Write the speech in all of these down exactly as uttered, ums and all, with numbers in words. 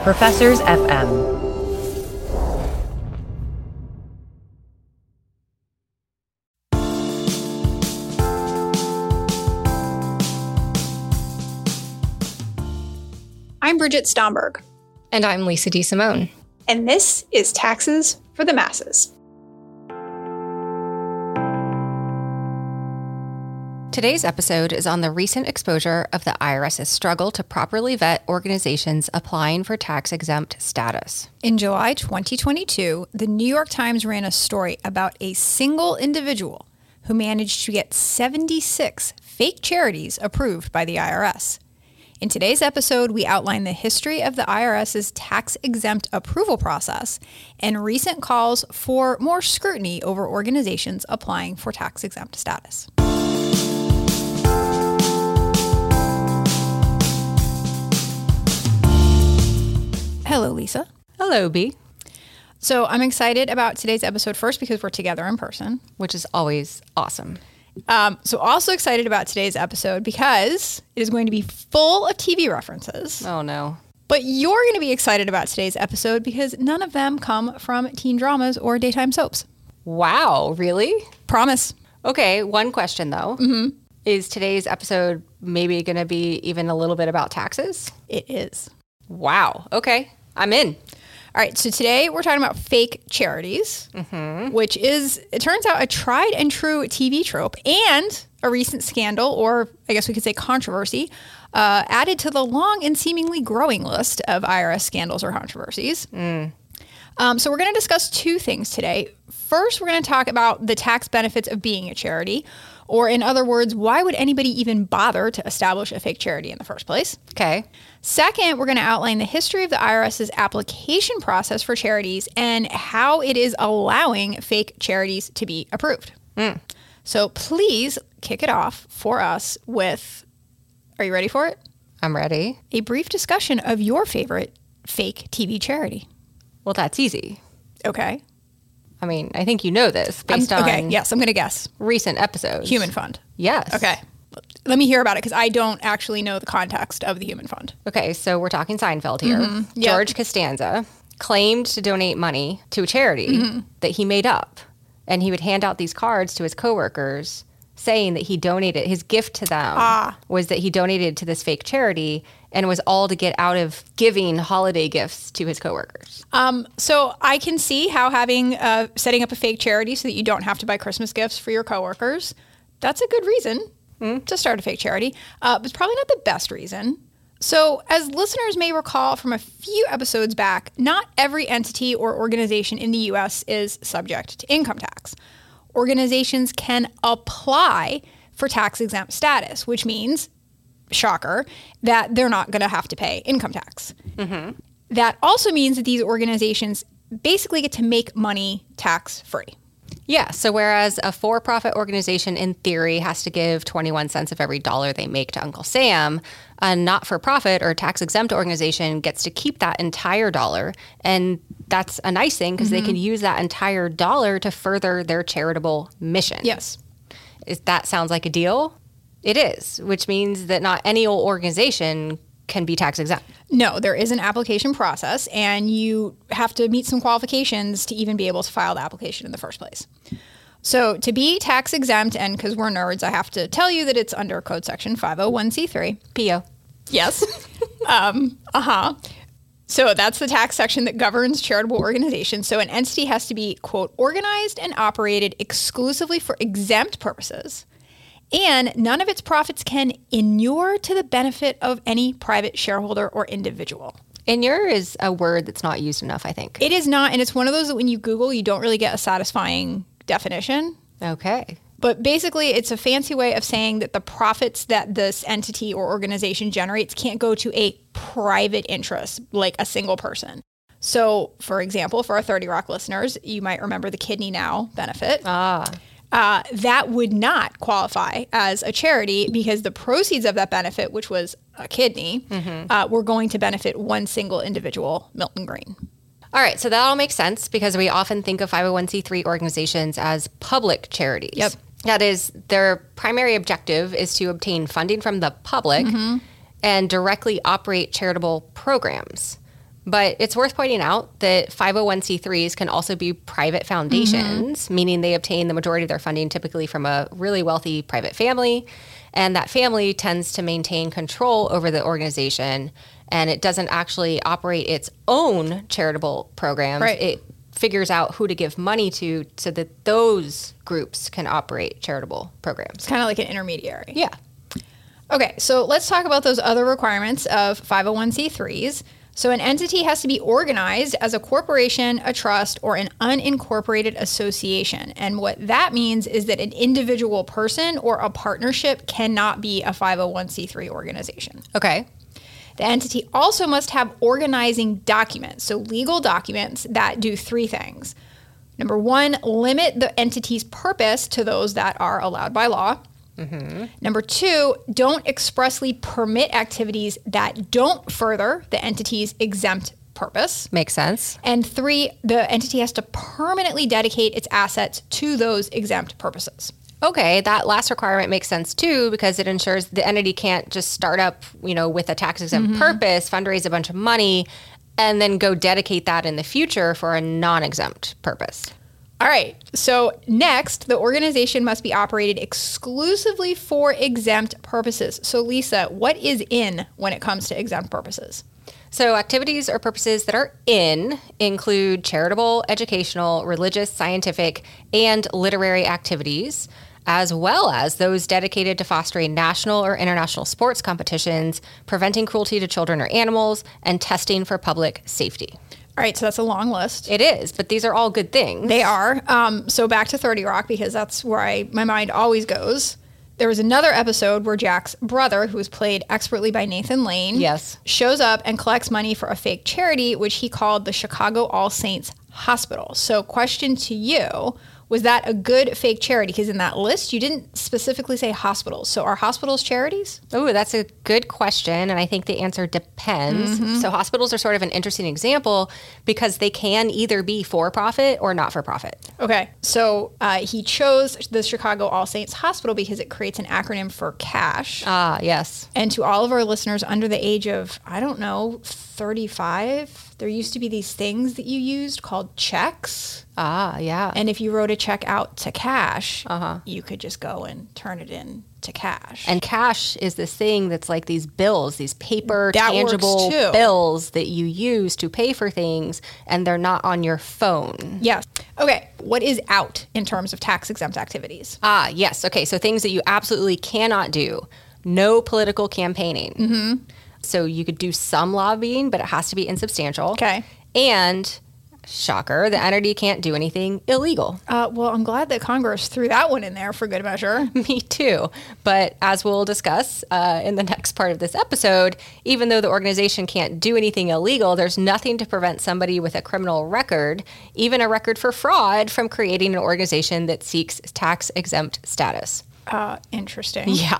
Professors F M. I'm Bridget Stomberg. And I'm Lisa DeSimone. And this is Taxes for the Masses. Today's episode is on the recent exposure of the IRS's struggle to properly vet organizations applying for tax-exempt status. In July twenty twenty-two, the New York Times ran a story about a single individual who managed to get seventy-six fake charities approved by the I R S. In today's episode, we outline the history of the IRS's tax-exempt approval process and recent calls for more scrutiny over organizations applying for tax-exempt status. Hello, Lisa. Hello, B. So I'm excited about today's episode first because we're together in person. Which is always awesome. Um, so also excited about today's episode because it is going to be full of T V references. Oh, no. But you're going to be excited about today's episode because none of them come from teen dramas or daytime soaps. Wow, really? Promise. Okay, one question, though. Mm-hmm. Is today's episode maybe going to be even a little bit about taxes? It is. Wow. Okay, I'm in. All right, so today we're talking about fake charities, mm-hmm. which is, it turns out, a tried and true T V trope and a recent scandal, or I guess we could say controversy, uh, added to the long and seemingly growing list of I R S scandals or controversies. Mm. Um, so we're going to discuss two things today. First, we're going to talk about the tax benefits of being a charity, or in other words, why would anybody even bother to establish a fake charity in the first place? Okay. Second, we're going to outline the history of the I R S's application process for charities and how it is allowing fake charities to be approved. Mm. So please kick it off for us with, are you ready for it? I'm ready. A brief discussion of your favorite fake T V charity. Well, that's easy. Okay. I mean, I think you know this based um, okay, on yes, I'm going to guess. recent episodes. Human Fund. Yes. Okay. Let me hear about it because I don't actually know the context of the Human Fund. Okay, so we're talking Seinfeld here. Mm-hmm. Yep. George Costanza claimed to donate money to a charity mm-hmm. that he made up. And he would hand out these cards to his coworkers saying that he donated, his gift to them ah. was that he donated to this fake charity and was all to get out of giving holiday gifts to his coworkers. Um, so I can see how having, uh, setting up a fake charity so that you don't have to buy Christmas gifts for your coworkers, that's a good reason mm. to start a fake charity. Uh, but it's probably not the best reason. So as listeners may recall from a few episodes back, not every entity or organization in the U S is subject to income tax. Organizations can apply for tax-exempt status, which means, shocker, that they're not going to have to pay income tax. Mm-hmm. That also means that these organizations basically get to make money tax-free. Yeah, so whereas a for-profit organization in theory has to give twenty-one cents of every dollar they make to Uncle Sam, a not-for-profit or tax-exempt organization gets to keep that entire dollar. And that's a nice thing because mm-hmm. they can use that entire dollar to further their charitable mission. Yes. Is, that sounds like a deal? It is, which means that not any old organization can be tax exempt. No, there is an application process, and you have to meet some qualifications to even be able to file the application in the first place. So to be tax exempt, and because we're nerds, I have to tell you that it's under Code Section five oh one c three. P O. Yes. um, uh-huh. So that's the tax section that governs charitable organizations. So an entity has to be, quote, organized and operated exclusively for exempt purposes, and none of its profits can inure to the benefit of any private shareholder or individual. Inure is a word that's not used enough, I think. It is not, and it's one of those that when you Google, you don't really get a satisfying definition. Okay. But basically, it's a fancy way of saying that the profits that this entity or organization generates can't go to a private interest, like a single person. So, for example, for our thirty Rock listeners, you might remember the Kidney Now benefit. Ah. Uh, that would not qualify as a charity because the proceeds of that benefit, which was a kidney, mm-hmm. uh, were going to benefit one single individual, Milton Green. All right, so that all makes sense because we often think of five oh one c three organizations as public charities. Yep. That is, their primary objective is to obtain funding from the public mm-hmm. and directly operate charitable programs. But it's worth pointing out that five oh one c threes can also be private foundations, mm-hmm. meaning they obtain the majority of their funding typically from a really wealthy private family. And that family tends to maintain control over the organization, and it doesn't actually operate its own charitable programs. Right. It figures out who to give money to so that those groups can operate charitable programs. It's kind of like an intermediary. Yeah. Okay, so let's talk about those other requirements of five oh one c threes. So an entity has to be organized as a corporation, a trust, or an unincorporated association. And what that means is that an individual person or a partnership cannot be a five oh one c three organization. Okay. The entity also must have organizing documents, so legal documents that do three things. Number one, limit the entity's purpose to those that are allowed by law. Mm-hmm. Number two, don't expressly permit activities that don't further the entity's exempt purpose. Makes sense. And three, the entity has to permanently dedicate its assets to those exempt purposes. Okay, that last requirement makes sense too, because it ensures the entity can't just start up, you know, with a tax exempt mm-hmm. purpose, fundraise a bunch of money, and then go dedicate that in the future for a non-exempt purpose. All right. So next, the organization must be operated exclusively for exempt purposes. So Lisa, what is in when it comes to exempt purposes? So activities or purposes that are in include charitable, educational, religious, scientific, and literary activities, as well as those dedicated to fostering national or international sports competitions, preventing cruelty to children or animals, and testing for public safety. All right, so that's a long list. It is, but these are all good things. They are. Um, so back to thirty Rock, because that's where I my mind always goes. There was another episode where Jack's brother, who was played expertly by Nathan Lane, yes, shows up and collects money for a fake charity, which he called the Chicago All Saints Hospital. So question to you, was that a good fake charity? Because in that list, you didn't specifically say hospitals. So are hospitals charities? Oh, that's a good question. And I think the answer depends. Mm-hmm. So hospitals are sort of an interesting example because they can either be for-profit or not-for-profit. Okay. So uh, he chose the Chicago All Saints Hospital because it creates an acronym for CASH. Ah, yes. And to all of our listeners under the age of, I don't know, thirty-five, there used to be these things that you used called checks. Ah, yeah. And if you wrote a check out to cash, uh-huh. you could just go and turn it in to cash. And cash is this thing that's like these bills, these paper, that tangible works too. bills that you use to pay for things, and they're not on your phone. Yes. Okay. What is out in terms of tax-exempt activities? Ah, yes. Okay. So things that you absolutely cannot do. No political campaigning. Mm-hmm. So you could do some lobbying, but it has to be insubstantial. Okay. And, shocker, the entity can't do anything illegal. Uh, well, I'm glad that Congress threw that one in there for good measure. Me too. But as we'll discuss uh, in the next part of this episode, even though the organization can't do anything illegal, there's nothing to prevent somebody with a criminal record, even a record for fraud, from creating an organization that seeks tax-exempt status. Uh, interesting. Yeah.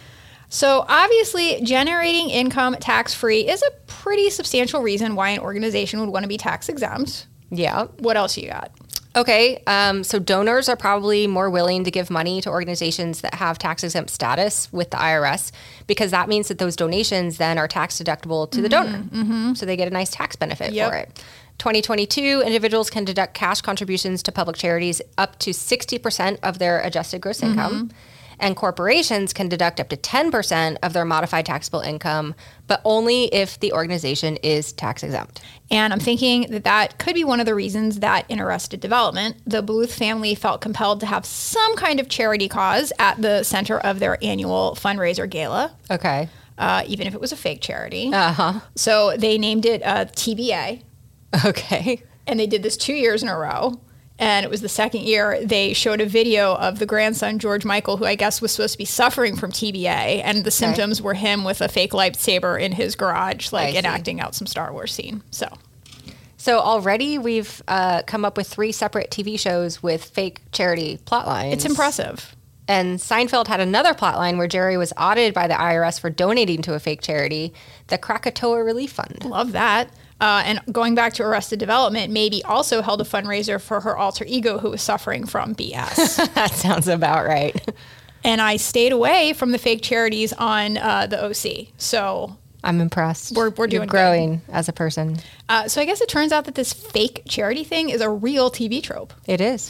So obviously, generating income tax-free is a pretty substantial reason why an organization would want to be tax-exempt. Yeah. What else you got? Okay, um, so donors are probably more willing to give money to organizations that have tax-exempt status with the I R S because that means that those donations then are tax-deductible to the mm-hmm, donor. Mm-hmm. So they get a nice tax benefit yep. for it. twenty twenty-two, individuals can deduct cash contributions to public charities up to sixty percent of their adjusted gross mm-hmm. income. And corporations can deduct up to ten percent of their modified taxable income, but only if the organization is tax exempt. And I'm thinking that that could be one of the reasons that in Arrested Development, the Bluth family felt compelled to have some kind of charity cause at the center of their annual fundraiser gala. Okay. Uh, even if it was a fake charity. Uh-huh. So they named it uh, T B A. Okay. And they did this two years in a row. And it was the second year they showed a video of the grandson, George Michael, who I guess was supposed to be suffering from T B A. And the symptoms okay. were him with a fake lightsaber in his garage, like enacting out some Star Wars scene. So so already we've uh, come up with three separate T V shows with fake charity plot lines. It's impressive. And Seinfeld had another plotline where Jerry was audited by the I R S for donating to a fake charity, the Krakatoa Relief Fund. Love that. Uh, and going back to Arrested Development, maybe also held a fundraiser for her alter ego who was suffering from B S. That sounds about right. And I stayed away from the fake charities on uh, the O C. So I'm impressed. We're, we're doing You're growing good. As a person. Uh, so I guess it turns out that this fake charity thing is a real T V trope. It is.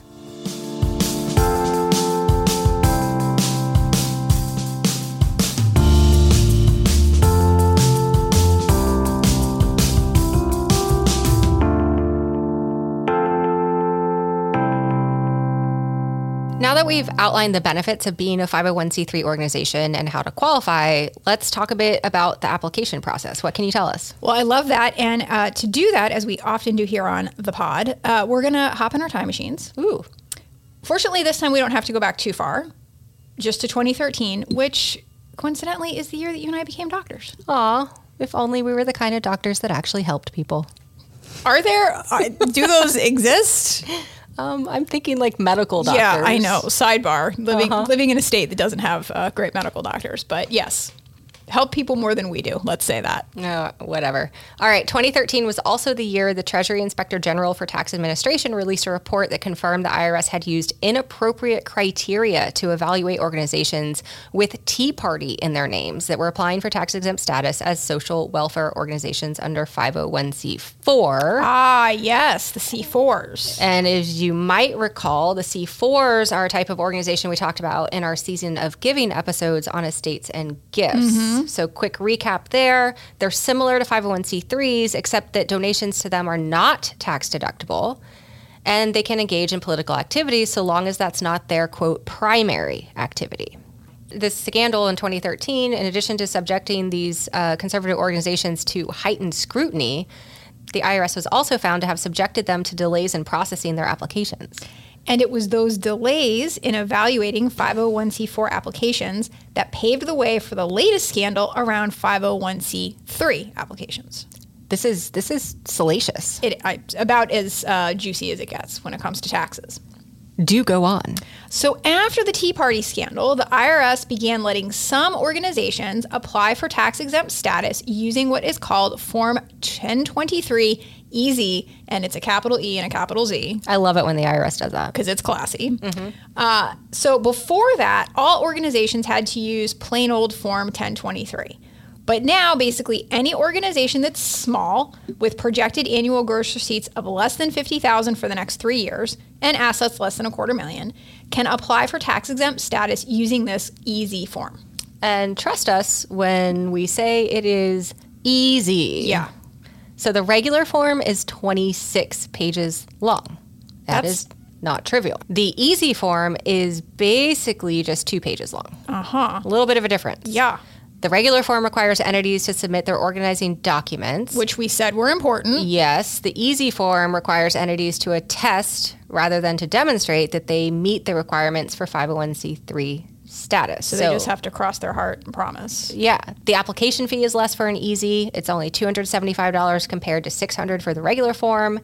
Now that we've outlined the benefits of being a five oh one c three organization and how to qualify, let's talk a bit about the application process. What can you tell us? Well, I love that. And uh, to do that, as we often do here on the pod, uh, we're going to hop in our time machines. Ooh. Fortunately, this time we don't have to go back too far, just to twenty thirteen, which coincidentally is the year that you and I became doctors. Aw, if only we were the kind of doctors that actually helped people. Are there? Uh, do those exist? Um, I'm thinking like medical doctors. Yeah, I know. Sidebar, living Uh-huh. living in a state that doesn't have uh, great medical doctors. But yes, help people more than we do. Let's say that. No, whatever. All right. twenty thirteen was also the year the Treasury Inspector General for Tax Administration released a report that confirmed the I R S had used inappropriate criteria to evaluate organizations with Tea Party in their names that were applying for tax exempt status as social welfare organizations under five oh one c four. Ah, yes, the C fours. And as you might recall, the C fours are a type of organization we talked about in our Season of Giving episodes on estates and gifts. So quick recap there. They're similar to five oh one c threes, except that donations to them are not tax deductible. And they can engage in political activities so long as that's not their, quote, primary activity. This scandal in twenty thirteen, in addition to subjecting these uh, conservative organizations to heightened scrutiny, the I R S was also found to have subjected them to delays in processing their applications. And it was those delays in evaluating five oh one c four applications that paved the way for the latest scandal around five oh one c three applications. This is this is salacious. It I, about as uh, juicy as it gets when it comes to taxes. Do go on. So after the Tea Party scandal, the I R S began letting some organizations apply for tax-exempt status using what is called Form ten twenty-three E Z, and it's a capital E and a capital Z. I love it when the I R S does that. Because it's classy. Mm-hmm. Uh, so before that, all organizations had to use plain old Form ten twenty-three. But now, basically, any organization that's small, with projected annual gross receipts of less than fifty thousand dollars for the next three years and assets less than a quarter million, can apply for tax-exempt status using this E Z form. And trust us when we say it is easy. Yeah. So the regular form is twenty-six pages long. That That's- is not trivial. The easy form is basically just two pages long. Uh-huh. A little bit of a difference. Yeah. The regular form requires entities to submit their organizing documents. Which we said were important. Yes. The easy form requires entities to attest rather than to demonstrate that they meet the requirements for five oh one c three status. So, they just have to cross their heart and promise. Yeah. The application fee is less for an easy. It's only two hundred seventy-five dollars compared to six hundred dollars for the regular form.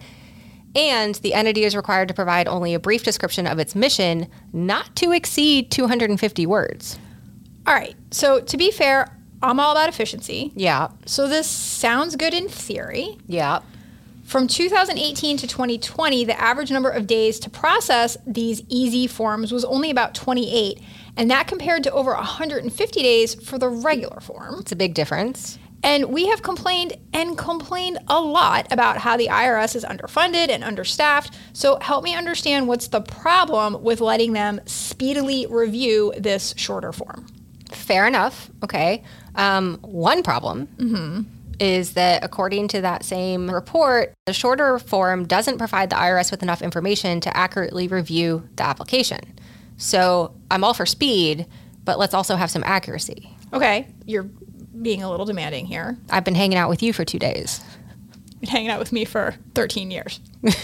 And the entity is required to provide only a brief description of its mission, not to exceed two hundred fifty words. All right. So to be fair, I'm all about efficiency. Yeah. So this sounds good in theory. Yeah. From two thousand eighteen to twenty twenty, the average number of days to process these easy forms was only about twenty-eight, and that compared to over one hundred fifty days for the regular form. It's a big difference. And we have complained and complained a lot about how the I R S is underfunded and understaffed. So help me understand what's the problem with letting them speedily review this shorter form. Fair enough. Okay. Um, one problem Mm-hmm. is that according to that same report, the shorter form doesn't provide the I R S with enough information to accurately review the application. So I'm all for speed, but let's also have some accuracy. Okay, you're being a little demanding here. I've been hanging out with you for two days. Been hanging out with me for thirteen years.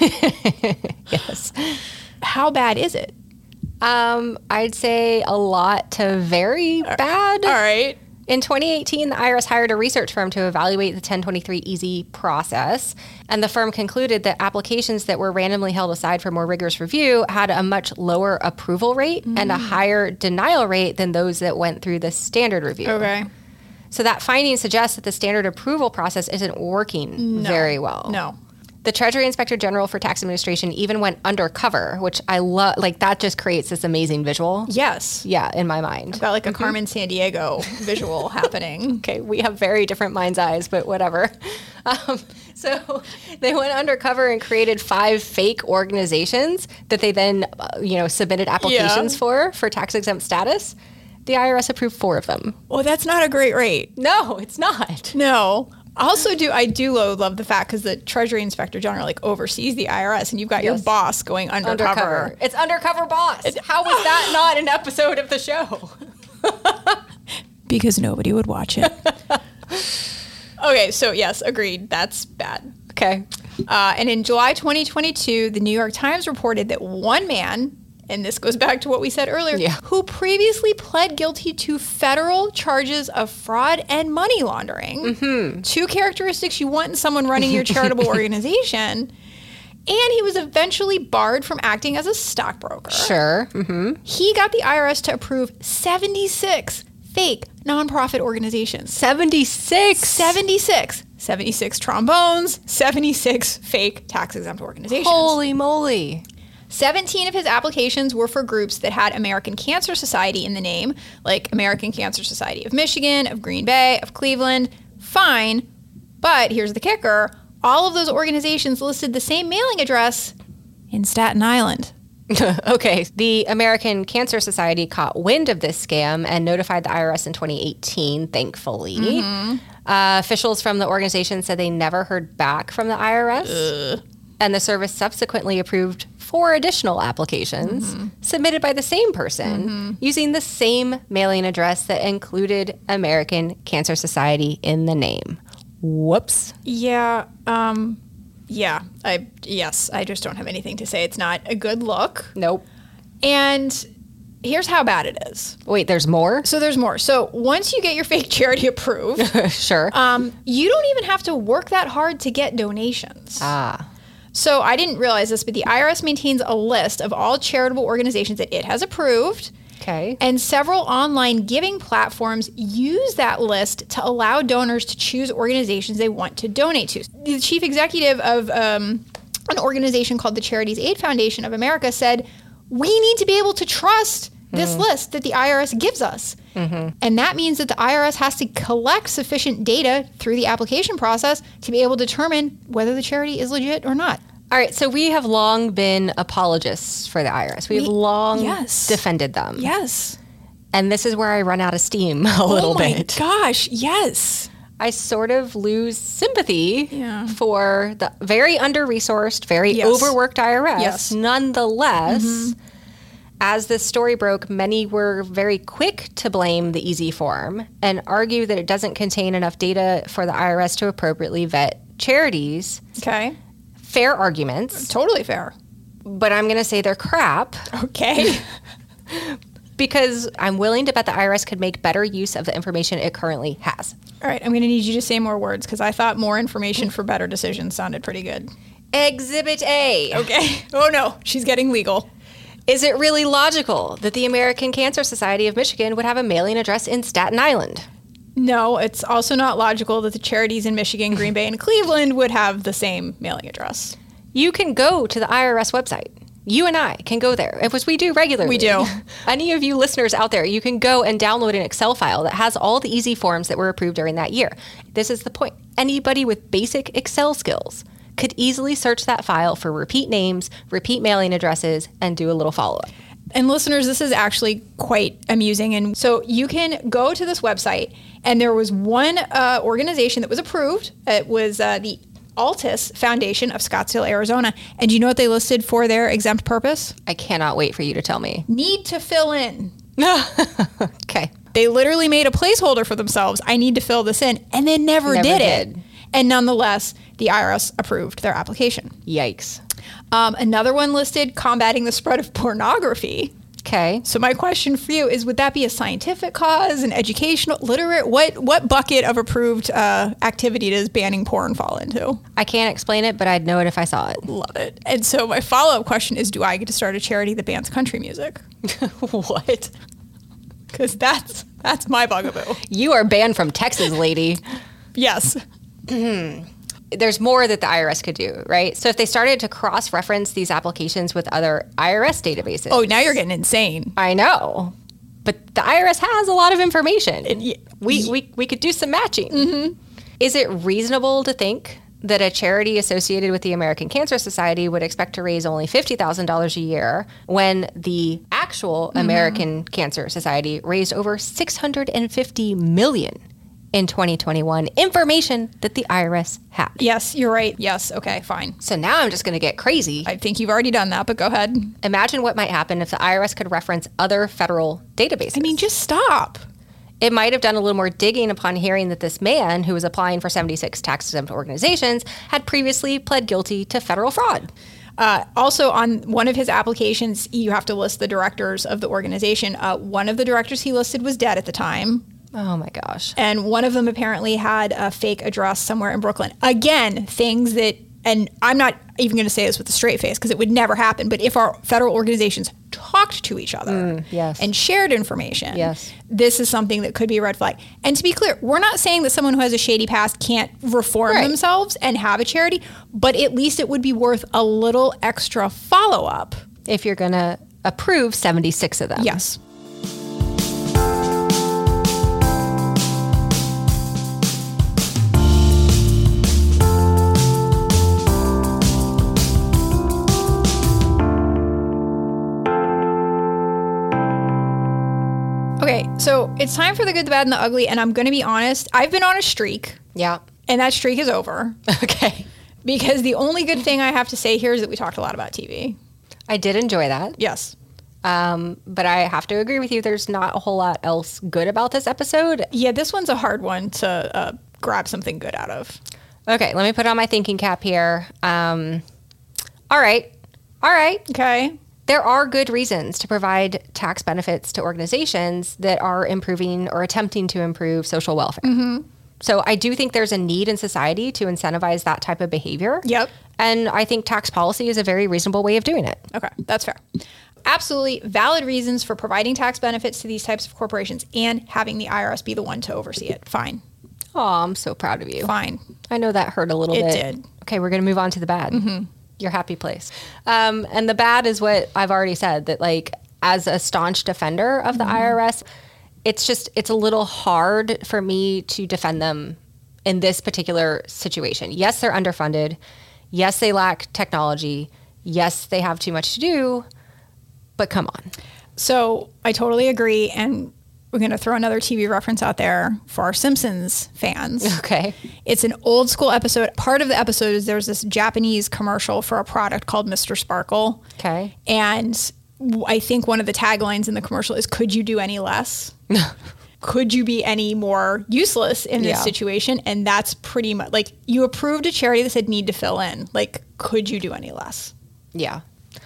Yes. How bad is it? Um, I'd say a lot to very bad. All right. In twenty eighteen, the I R S hired a research firm to evaluate the ten twenty-three Easy process, and the firm concluded that applications that were randomly held aside for more rigorous review had a much lower approval rate mm. and a higher denial rate than those that went through the standard review. Okay. So that finding suggests that the standard approval process isn't working no. very well. No. The Treasury Inspector General for Tax Administration even went undercover, which I love. Like, that just creates this amazing visual. Yes. Yeah, in my mind. Got like a mm-hmm. Carmen Sandiego visual happening. Okay, we have very different mind's eyes, but whatever. Um, so they went undercover and created five fake organizations that they then, uh, you know, submitted applications yeah. for, for tax-exempt status. The I R S approved four of them. Well, that's not a great rate. No, it's not. No. Also, do I do love the fact because the Treasury Inspector General like oversees the I R S, and you've got yes. your boss going undercover. undercover. It's undercover boss. It's, How was that not an episode of the show? Because nobody would watch it. Okay, so yes, agreed. That's bad. Okay. Uh, and in July twenty twenty-two, the New York Times reported that one man, and this goes back to what we said earlier, yeah. who previously pled guilty to federal charges of fraud and money laundering, mm-hmm. two characteristics you want in someone running your charitable organization, and he was eventually barred from acting as a stockbroker. Sure. Mm-hmm. He got the I R S to approve seventy-six fake nonprofit organizations. seventy-six? seventy-six. seventy-six trombones, seventy-six fake tax-exempt organizations. Holy moly. seventeen of his applications were for groups that had American Cancer Society in the name, like American Cancer Society of Michigan, of Green Bay, of Cleveland. Fine, but here's the kicker. All of those organizations listed the same mailing address in Staten Island. Okay. The American Cancer Society caught wind of this scam and notified the I R S in twenty eighteen, thankfully. Mm-hmm. Uh, officials from the organization said they never heard back from the I R S. Ugh. And the service subsequently approved four additional applications mm-hmm. submitted by the same person mm-hmm. using the same mailing address that included American Cancer Society in the name. Whoops. Yeah. Um, yeah. I yes. I just don't have anything to say. It's not a good look. Nope. And here's how bad it is. Wait, there's more? So there's more. So once you get your fake charity approved, sure. Um, you don't even have to work that hard to get donations. Ah. So I didn't realize this, but the I R S maintains a list of all charitable organizations that it has approved. Okay. And several online giving platforms use that list to allow donors to choose organizations they want to donate to. The chief executive of um, an organization called the Charities Aid Foundation of America said, we need to be able to trust this mm-hmm. list that the I R S gives us. Mm-hmm. And that means that the I R S has to collect sufficient data through the application process to be able to determine whether the charity is legit or not. All right, so we have long been apologists for the I R S. We, we have long yes. defended them. Yes. And this is where I run out of steam a little bit. Oh my gosh, yes. I sort of lose sympathy yeah. for the very under-resourced, very yes. overworked I R S. Yes. Nonetheless, mm-hmm. as this story broke, many were very quick to blame the Easy Form and argue that it doesn't contain enough data for the I R S to appropriately vet charities. Okay. Fair arguments. Totally fair. But I'm going to say they're crap. Okay. Because I'm willing to bet the I R S could make better use of the information it currently has. All right, I'm going to need you to say more words because I thought more information for better decisions sounded pretty good. Exhibit A. Okay. Oh no, she's getting legal. Is it really logical that the American Cancer Society of Michigan would have a mailing address in Staten Island? No, it's also not logical that the charities in Michigan, Green Bay, and Cleveland would have the same mailing address. You can go to the I R S website. You and I can go there, as we do regularly. We do. Any of you listeners out there, you can go and download an Excel file that has all the easy forms that were approved during that year. This is the point. Anybody with basic Excel skills could easily search that file for repeat names, repeat mailing addresses, and do a little follow-up. And listeners, this is actually quite amusing. And so you can go to this website, and there was one uh, organization that was approved. It was uh, the Altus Foundation of Scottsdale, Arizona. And do you know what they listed for their exempt purpose? I cannot wait for you to tell me. Need to fill in. Okay. They literally made a placeholder for themselves. I need to fill this in. And they never, never did, did it. And nonetheless, the I R S approved their application. Yikes. Um, another one listed combating the spread of pornography. Okay. So my question for you is, would that be a scientific cause, an educational, literate? What what bucket of approved uh, activity does banning porn fall into? I can't explain it, but I'd know it if I saw it. Love it. And so my follow-up question is, do I get to start a charity that bans country music? What? Because that's, that's my bugaboo. You are banned from Texas, lady. Yes. there's more that the I R S could do, right? So if they started to cross-reference these applications with other I R S databases. Oh, now you're getting insane. I know. But the I R S has a lot of information. And y- we, we, we could do some matching. Mm-hmm. Is it reasonable to think that a charity associated with the American Cancer Society would expect to raise only fifty thousand dollars a year when the actual mm-hmm. American Cancer Society raised over six hundred fifty million dollars in twenty twenty-one, information that the I R S had? Yes, you're right. Yes, okay, fine. So now I'm just going to get crazy. I think you've already done that, but go ahead. Imagine what might happen if the I R S could reference other federal databases. I mean, just stop. It might have done a little more digging upon hearing that this man, who was applying for seventy-six tax-exempt organizations, had previously pled guilty to federal fraud. Uh, also, on one of his applications, you have to list the directors of the organization. Uh, one of the directors he listed was dead at the time. Oh, my gosh. And one of them apparently had a fake address somewhere in Brooklyn. Again, things that, and I'm not even going to say this with a straight face because it would never happen, but if our federal organizations talked to each other mm, yes. and shared information, yes. this is something that could be a red flag. And to be clear, we're not saying that someone who has a shady past can't reform right. themselves and have a charity, but at least it would be worth a little extra follow-up. If you're going to approve seventy-six of them. Yes. Okay, so it's time for the good, the bad, and the ugly, and I'm going to be honest. I've been on a streak. Yeah. And that streak is over. Okay. Because the only good thing I have to say here is that we talked a lot about T V. I did enjoy that. Yes. Um, but I have to agree with you. There's not a whole lot else good about this episode. Yeah, this one's a hard one to uh, grab something good out of. Okay, let me put on my thinking cap here. Um, all right. All right. Okay. There are good reasons to provide tax benefits to organizations that are improving or attempting to improve social welfare. Mm-hmm. So I do think there's a need in society to incentivize that type of behavior. Yep. And I think tax policy is a very reasonable way of doing it. Okay, that's fair. Absolutely valid reasons for providing tax benefits to these types of corporations and having the I R S be the one to oversee it. Fine. Oh, I'm so proud of you. Fine. I know that hurt a little It bit. It did. Okay, we're going to move on to the bad. Mm-hmm. Your happy place. Um, and the bad is what I've already said, that like as a staunch defender of the mm-hmm. I R S, it's just, it's a little hard for me to defend them in this particular situation. Yes, they're underfunded. Yes, they lack technology. Yes, they have too much to do, but come on. So I totally agree. And we're going to throw another T V reference out there for our Simpsons fans. Okay. It's an old school episode. Part of the episode is there's this Japanese commercial for a product called Mister Sparkle. Okay. And I think one of the taglines in the commercial is, could you do any less? Could you be any more useless in this yeah. situation? And that's pretty much like you approved a charity that said need to fill in. Like, could you do any less? Yeah.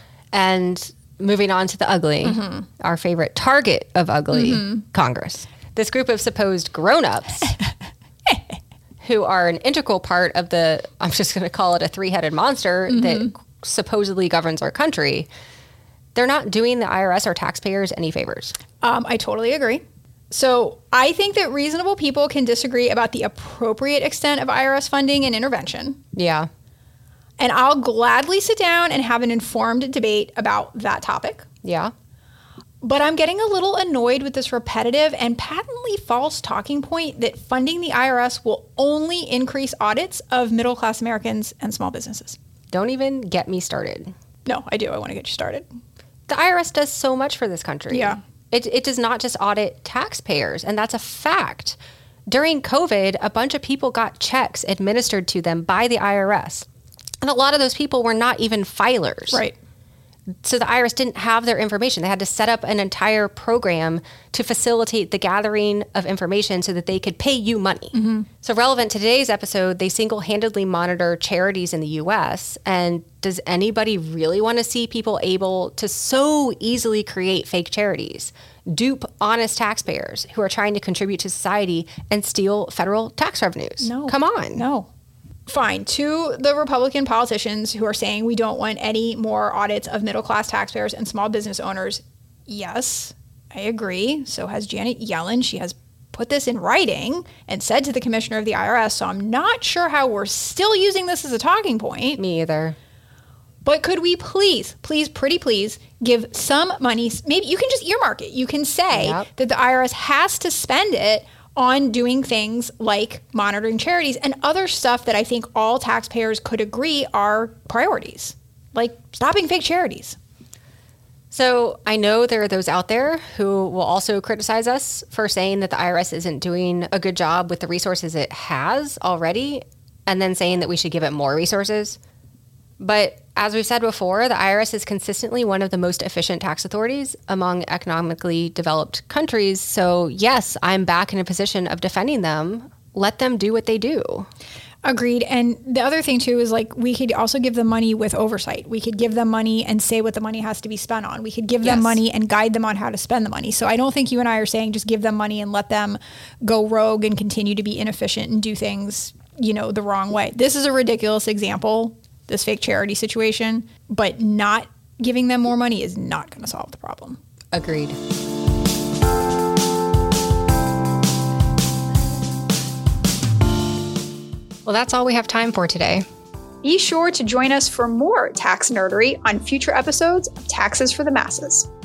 And moving on to the ugly, mm-hmm. our favorite target of ugly, mm-hmm. Congress. This group of supposed grown-ups who are an integral part of the, I'm just going to call it a three-headed monster mm-hmm. that supposedly governs our country, they're not doing the I R S or taxpayers any favors. Um, I totally agree. So I think that reasonable people can disagree about the appropriate extent of I R S funding and intervention. Yeah. And I'll gladly sit down and have an informed debate about that topic. Yeah. But I'm getting a little annoyed with this repetitive and patently false talking point that funding the I R S will only increase audits of middle-class Americans and small businesses. Don't even get me started. No, I do. I want to get you started. The I R S does so much for this country. Yeah. It, it does not just audit taxpayers, and that's a fact. During COVID, a bunch of people got checks administered to them by the I R S. And a lot of those people were not even filers. Right. So the I R S didn't have their information. They had to set up an entire program to facilitate the gathering of information so that they could pay you money. Mm-hmm. So relevant to today's episode, they single-handedly monitor charities in the U S. And does anybody really want to see people able to so easily create fake charities, dupe honest taxpayers who are trying to contribute to society, and steal federal tax revenues? No. Come on. No. Fine. To the Republican politicians who are saying we don't want any more audits of middle-class taxpayers and small business owners, yes, I agree. So has Janet Yellen. She has put this in writing and said to the commissioner of the I R S, so I'm not sure how we're still using this as a talking point. Me either. But could we please, please, pretty please, give some money, maybe you can just earmark it. You can say yep. that the I R S has to spend it on doing things like monitoring charities and other stuff that I think all taxpayers could agree are priorities, like stopping fake charities. So I know there are those out there who will also criticize us for saying that the I R S isn't doing a good job with the resources it has already, and then saying that we should give it more resources. But as we've said before, the I R S is consistently one of the most efficient tax authorities among economically developed countries. So yes, I'm back in a position of defending them. Let them do what they do. Agreed. And the other thing too is like we could also give them money with oversight. We could give them money and say what the money has to be spent on. We could give them yes. money and guide them on how to spend the money. So I don't think you and I are saying just give them money and let them go rogue and continue to be inefficient and do things, you know, the wrong way. This is a ridiculous example, this fake charity situation, but not giving them more money is not going to solve the problem. Agreed. Well, that's all we have time for today. Be sure to join us for more tax nerdery on future episodes of Taxes for the Masses.